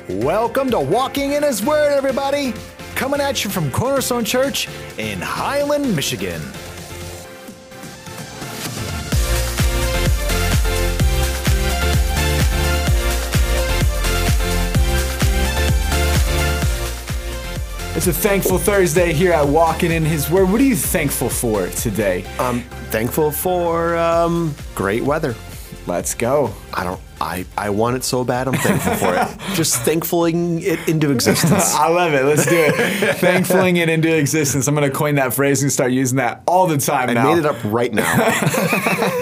Welcome to Walking in His Word, everybody. Coming at you from Cornerstone Church in Highland, Michigan. It's a thankful Thursday here at Walking in His Word. What are you thankful for today? I'm thankful for great weather. Let's go. I want it so bad, I'm thankful for it. Just thankfuling it into existence. I love it. Let's do it. Thankfuling it into existence. I'm going to coin that phrase and start using that all the time now. I made it up right now.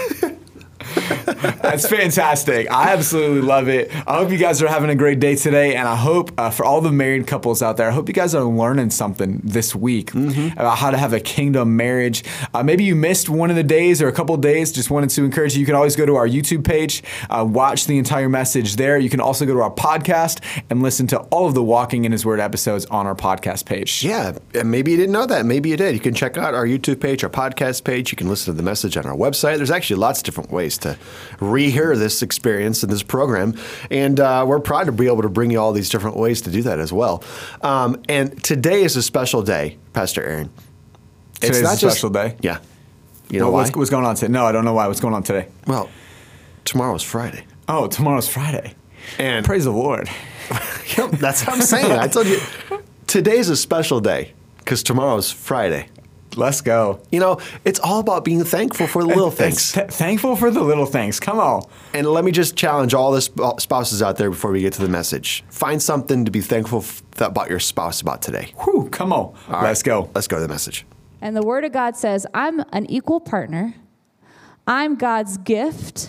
That's fantastic. I absolutely love it. I hope you guys are having a great day today, and I hope for all the married couples out there, I hope you guys are learning something this week about how to have a kingdom marriage. Maybe you missed one of the days or a couple of days. Just wanted to encourage you. You can always go to our YouTube page, watch the entire message there. You can also go to our podcast and listen to all of the Walking in His Word episodes on our podcast page. Yeah, and maybe you didn't know that. Maybe you did. You can check out our YouTube page, our podcast page. You can listen to the message on our website. There's actually lots of different ways to rehear this experience in this program, and we're proud to be able to bring you all these different ways to do that as well. And today is a special day, Pastor Aaron. Today's a special day? Yeah. You know why? What's going on today? No, I don't know why. What's going on today? Well, tomorrow's Friday. Oh, tomorrow's Friday. And praise the Lord. Yep, that's what I'm saying. I told you, today's a special day because tomorrow's Friday. Let's go. You know, it's all about being thankful for the little things. Thankful for the little things. Come on. And let me just challenge all the spouses out there before we get to the message. Find something to be thankful about your spouse about today. Whew, come on. Let's go. Let's go to the message. And the Word of God says, I'm an equal partner. I'm God's gift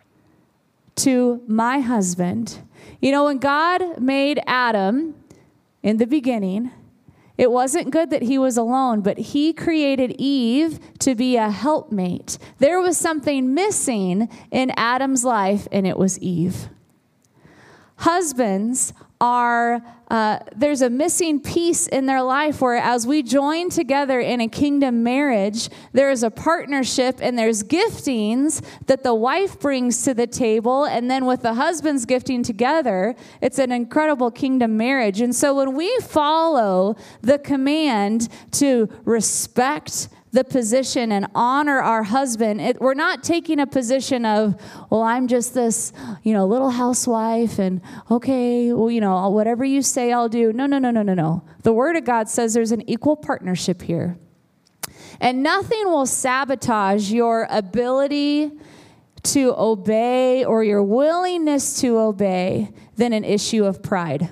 to my husband. You know, when God made Adam in the beginning, it wasn't good that he was alone, but he created Eve to be a helpmate. There was something missing in Adam's life, and it was Eve. Husbands are, there's a missing piece in their life where as we join together in a kingdom marriage, there is a partnership and there's giftings that the wife brings to the table. And then with the husband's gifting together, it's an incredible kingdom marriage. And so when we follow the command to respect the position and honor our husband, we're not taking a position of, well, I'm just this, little housewife and okay, well, whatever you say, I'll do. No. The Word of God says there's an equal partnership here. And nothing will sabotage your ability to obey or your willingness to obey than an issue of pride.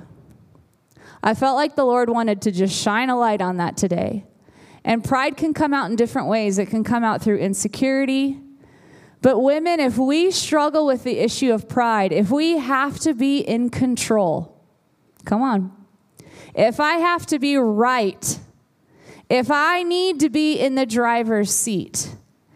I felt like the Lord wanted to just shine a light on that today. And pride can come out in different ways. It can come out through insecurity. But women, if we struggle with the issue of pride, if we have to be in control, come on. If I have to be right, if I need to be in the driver's seat,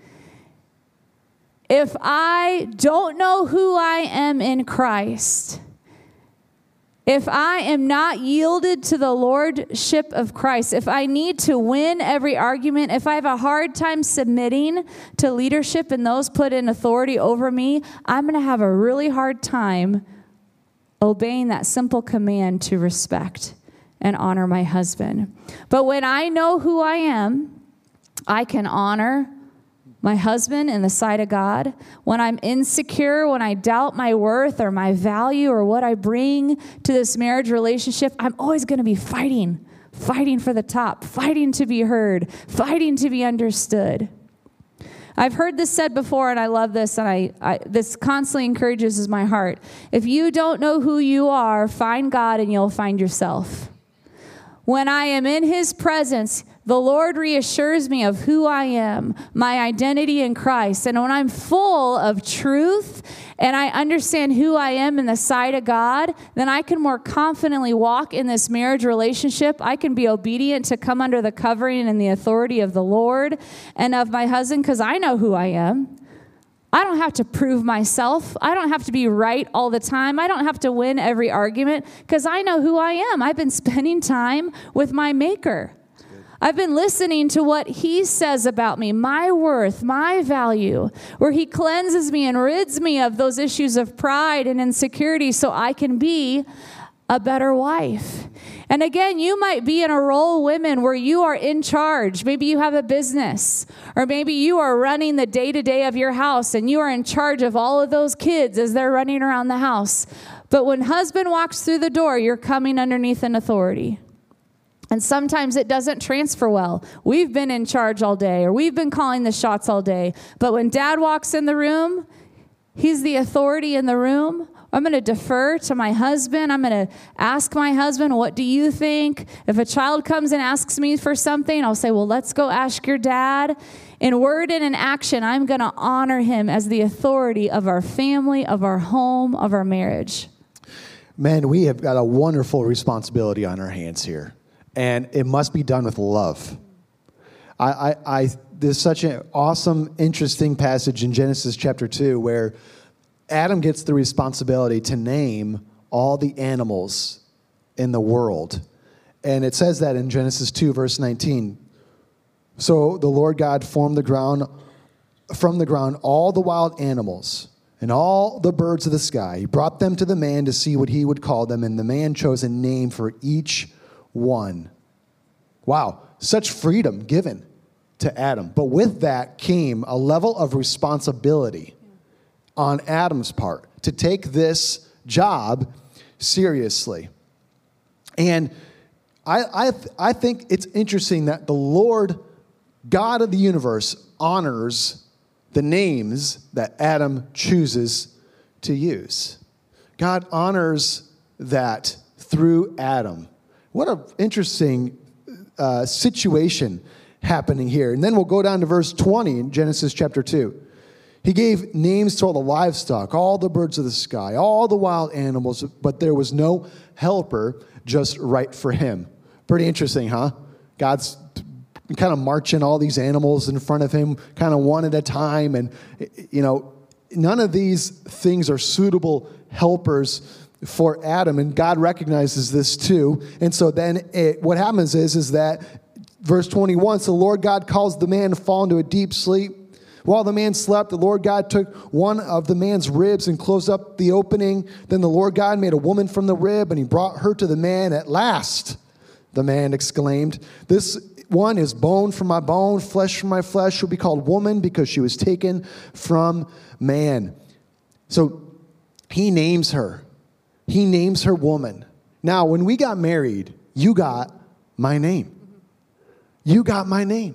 if I don't know who I am in Christ, if I am not yielded to the lordship of Christ, if I need to win every argument, if I have a hard time submitting to leadership and those put in authority over me, I'm going to have a really hard time obeying that simple command to respect and honor my husband. But when I know who I am, I can honor my husband in the sight of God. When I'm insecure, when I doubt my worth or my value or what I bring to this marriage relationship, I'm always going to be fighting for the top, fighting to be heard, fighting to be understood. I've heard this said before, and I love this, and this constantly encourages my heart. If you don't know who you are, find God and you'll find yourself. When I am in His presence, the Lord reassures me of who I am, my identity in Christ. And when I'm full of truth and I understand who I am in the sight of God, then I can more confidently walk in this marriage relationship. I can be obedient to come under the covering and the authority of the Lord and of my husband because I know who I am. I don't have to prove myself. I don't have to be right all the time. I don't have to win every argument because I know who I am. I've been spending time with my Maker. I've been listening to what He says about me, my worth, my value, where He cleanses me and rids me of those issues of pride and insecurity so I can be a better wife. And again, you might be in a role, women, where you are in charge. Maybe you have a business, or maybe you are running the day-to-day of your house and you are in charge of all of those kids as they're running around the house. But when husband walks through the door, you're coming underneath an authority. And sometimes it doesn't transfer well. We've been in charge all day, or we've been calling the shots all day. But when dad walks in the room, he's the authority in the room. I'm going to defer to my husband. I'm going to ask my husband, what do you think? If a child comes and asks me for something, I'll say, well, let's go ask your dad. In word and in action, I'm going to honor him as the authority of our family, of our home, of our marriage. Men, we have got a wonderful responsibility on our hands here, and it must be done with love. There's such an awesome, interesting passage in Genesis chapter 2 where Adam gets the responsibility to name all the animals in the world. And it says that in Genesis 2, verse 19. So the Lord God formed from the ground all the wild animals and all the birds of the sky. He brought them to the man to see what he would call them, and the man chose a name for each one. Wow, such freedom given to Adam. But with that came a level of responsibility on Adam's part to take this job seriously. And I think it's interesting that the Lord God of the universe honors the names that Adam chooses to use. God honors that through Adam. What an interesting situation happening here. And then we'll go down to verse 20 in Genesis chapter 2. He gave names to all the livestock, all the birds of the sky, all the wild animals, but there was no helper just right for him. Pretty interesting, huh? God's kind of marching all these animals in front of him, kind of one at a time. And, none of these things are suitable helpers for Adam. And God recognizes this too. And so then what happens is that verse 21, so the Lord God calls the man to fall into a deep sleep. While the man slept, the Lord God took one of the man's ribs and closed up the opening. Then the Lord God made a woman from the rib, and he brought her to the man. At last, the man exclaimed, this one is bone from my bone, flesh from my flesh, will be called woman because she was taken from man. So he names her. He names her woman. Now, when we got married, you got my name. You got my name.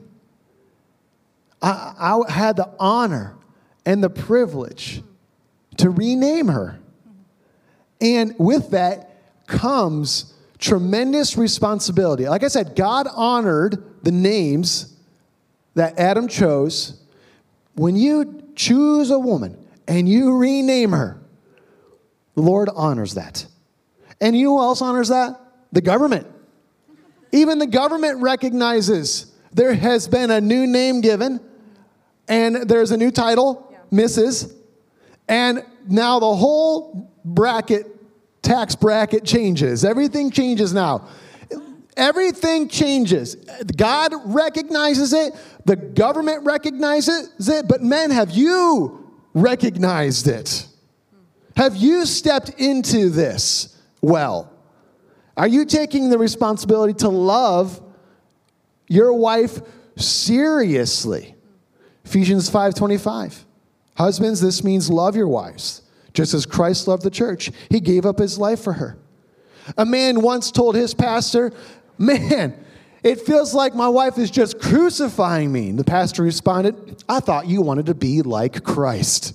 I had the honor and the privilege to rename her. And with that comes tremendous responsibility. Like I said, God honored the names that Adam chose. When you choose a woman and you rename her, the Lord honors that. And you know who else honors that? The government. Even the government recognizes there has been a new name given, and there's a new title, Mrs. And now the whole tax bracket changes. Everything changes now. Everything changes. God recognizes it. The government recognizes it. But men, have you recognized it? Have you stepped into this well? Are you taking the responsibility to love your wife seriously? Ephesians 5:25. Husbands, this means love your wives, just as Christ loved the church. He gave up his life for her. A man once told his pastor, man, it feels like my wife is just crucifying me. And the pastor responded, I thought you wanted to be like Christ.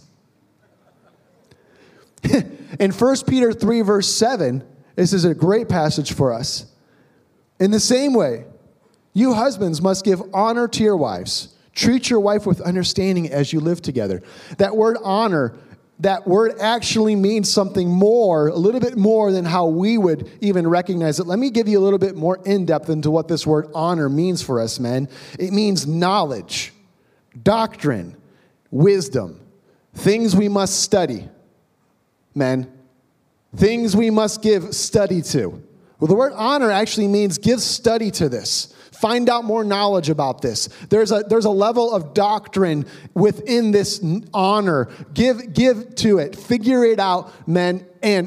In 1 Peter 3, verse 7, this is a great passage for us. In the same way, you husbands must give honor to your wives. Treat your wife with understanding as you live together. That word honor, that word actually means something more, a little bit more than how we would even recognize it. Let me give you a little bit more in-depth into what this word honor means for us, men. It means knowledge, doctrine, wisdom, things we must study, men, things we must give study to. Well, the word honor actually means give study to this. Find out more knowledge about this. There's a level of doctrine within this honor. Give to it. Figure it out, men, and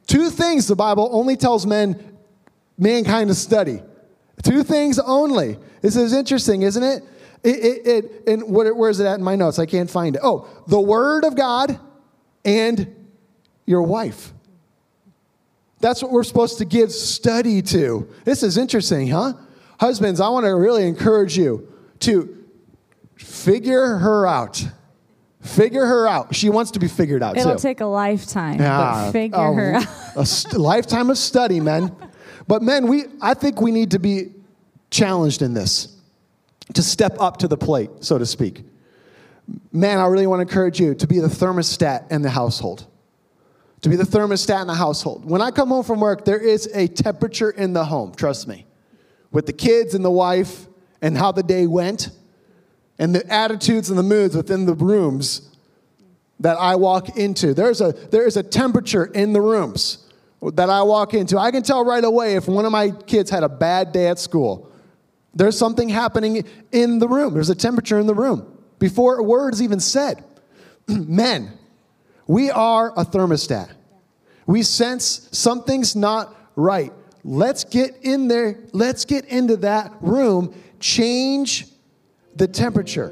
2 things the Bible only tells mankind to study. 2 things only. This is interesting, isn't it? Where is it at in my notes? I can't find it. Oh, the Word of God and your wife. That's what we're supposed to give study to. This is interesting, huh? Husbands, I want to really encourage you to figure her out. Figure her out. She wants to be figured out, It'll too. take a lifetime, but figure her out. A lifetime of study, men. But men, I think we need to be challenged in this, to step up to the plate, so to speak. Man, I really want to encourage you to be the thermostat in the household. To be the thermostat in the household. When I come home from work, there is a temperature in the home, trust me. With the kids and the wife and how the day went and the attitudes and the moods within the rooms that I walk into. There is a temperature in the rooms that I walk into. I can tell right away if one of my kids had a bad day at school. There's something happening in the room. There's a temperature in the room before a word is even said. Men, we are a thermostat. We sense something's not right. Let's get in there. Let's get into that room. Change the temperature.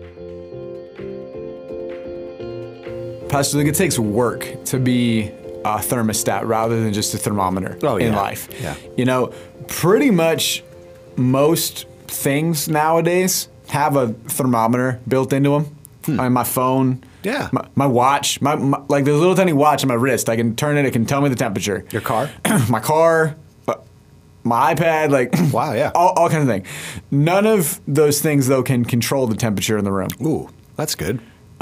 Pastor Luke, it takes work to be a thermostat rather than just a thermometer in life. Yeah. You know, pretty much most things nowadays have a thermometer built into them. I mean, my phone, my watch, my like the little tiny watch on my wrist. I can turn it. It can tell me the temperature. Your car? My car, my iPad, like wow, yeah, all kinds of things. None of those things though can control the temperature in the room. Ooh, that's good.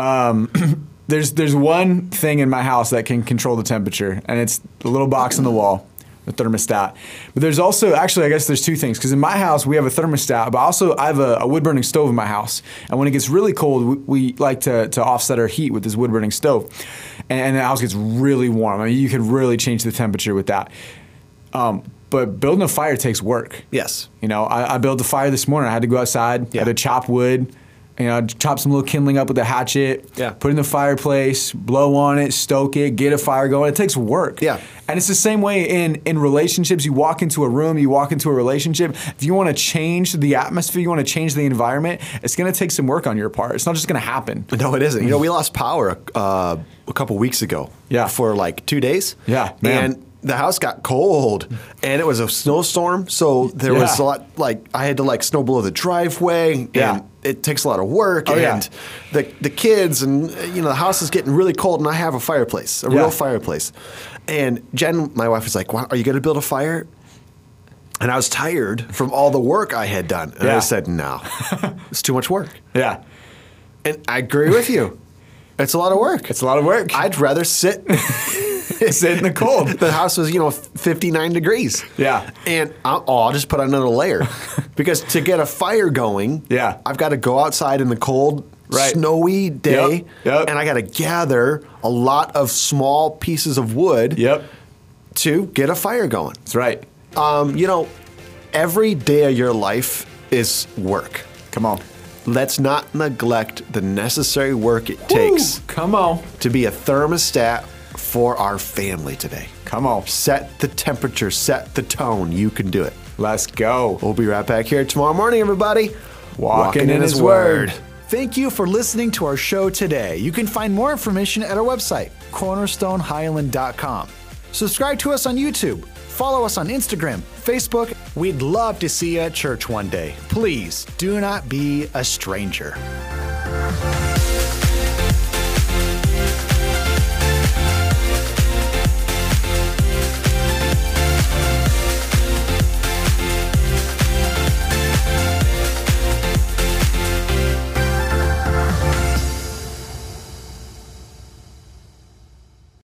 There's one thing in my house that can control the temperature, and it's the little box on the wall, the thermostat. But there's also, actually, I guess there's 2 things, because in my house we have a thermostat, but also I have a wood-burning stove in my house. And when it gets really cold, we like to offset our heat with this wood-burning stove. And the house gets really warm. I mean, you can really change the temperature with that. But building a fire takes work. Yes. You know, I built a fire this morning. I had to go outside, had to chop wood. You know, chop some little kindling up with a hatchet, put it in the fireplace, blow on it, stoke it, get a fire going. It takes work. Yeah. And it's the same way in relationships. You walk into a room, you walk into a relationship. If you want to change the atmosphere, you want to change the environment, it's going to take some work on your part. It's not just going to happen. No, it isn't. You know, we lost power a couple weeks ago. Yeah. For like 2 days. Yeah, man. And the house got cold, and it was a snowstorm, so there was a lot, like, I had to, like, snow blow the driveway, and it takes a lot of work, and the kids, and, you know, the house is getting really cold, and I have a fireplace, a real fireplace. And Jen, my wife, was like, are you going to build a fire? And I was tired from all the work I had done, and I said, no, it's too much work. Yeah. And I agree with you. It's a lot of work. It's a lot of work. I'd rather sit in the cold. The house was, 59 degrees. Yeah. And I'll just put on another layer. Because to get a fire going, I've got to go outside in the cold, snowy day. And I got to gather a lot of small pieces of wood to get a fire going. That's right. Every day of your life is work. Come on. Let's not neglect the necessary work it takes. Come on. To be a thermostat for our family today. Come on. Set the temperature, set the tone. You can do it. Let's go. We'll be right back here tomorrow morning, everybody. Walking in His Word. Thank you for listening to our show today. You can find more information at our website, cornerstonehighland.com. Subscribe to us on YouTube. Follow us on Instagram, Facebook. We'd love to see you at church one day. Please do not be a stranger.